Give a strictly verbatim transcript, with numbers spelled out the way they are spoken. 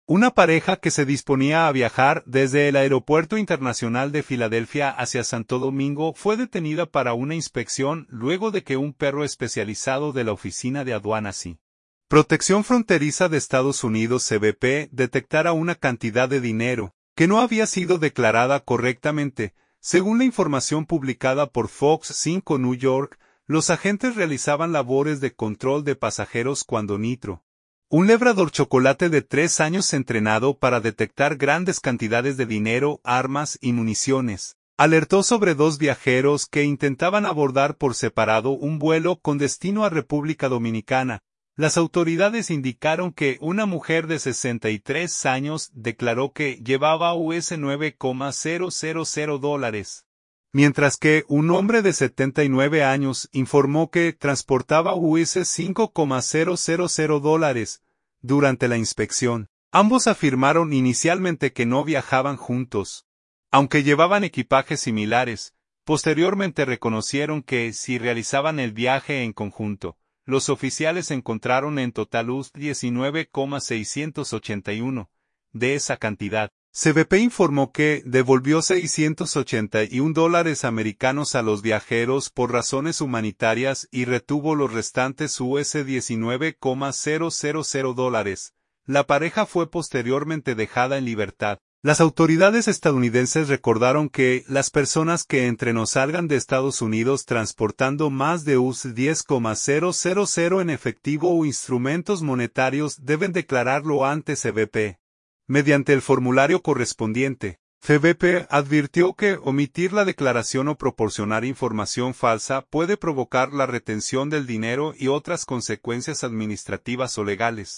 Una pareja que se disponía a viajar desde el Aeropuerto Internacional de Filadelfia hacia Santo Domingo fue detenida para una inspección luego de que un perro especializado de la Oficina de Aduanas y Protección Fronteriza de Estados Unidos C B P detectara una cantidad de dinero que no había sido declarada correctamente. Según la información publicada por Fox cinco New York, los agentes realizaban labores de control de pasajeros cuando Nitro, un labrador chocolate de tres años entrenado para detectar grandes cantidades de dinero, armas y municiones, alertó sobre dos viajeros que intentaban abordar por separado un vuelo con destino a República Dominicana. Las autoridades indicaron que una mujer de sesenta y tres años declaró que llevaba U S nueve coma cero cero cero dólares, mientras que un hombre de setenta y nueve años informó que transportaba U S cinco coma cero cero cero dólares. Durante la inspección, ambos afirmaron inicialmente que no viajaban juntos, aunque llevaban equipajes similares. Posteriormente reconocieron que sí realizaban el viaje en conjunto. Los oficiales encontraron en total U S diecinueve coma seiscientos ochenta y uno. De esa cantidad, C B P informó que devolvió seiscientos ochenta y un dólares americanos a los viajeros por razones humanitarias y retuvo los restantes U S diecinueve coma cero cero cero dólares. La pareja fue posteriormente dejada en libertad. Las autoridades estadounidenses recordaron que las personas que entren o salgan de Estados Unidos transportando más de U S diez coma cero cero cero en efectivo o instrumentos monetarios deben declararlo ante C B P. Mediante el formulario correspondiente, C B P advirtió que omitir la declaración o proporcionar información falsa puede provocar la retención del dinero y otras consecuencias administrativas o legales.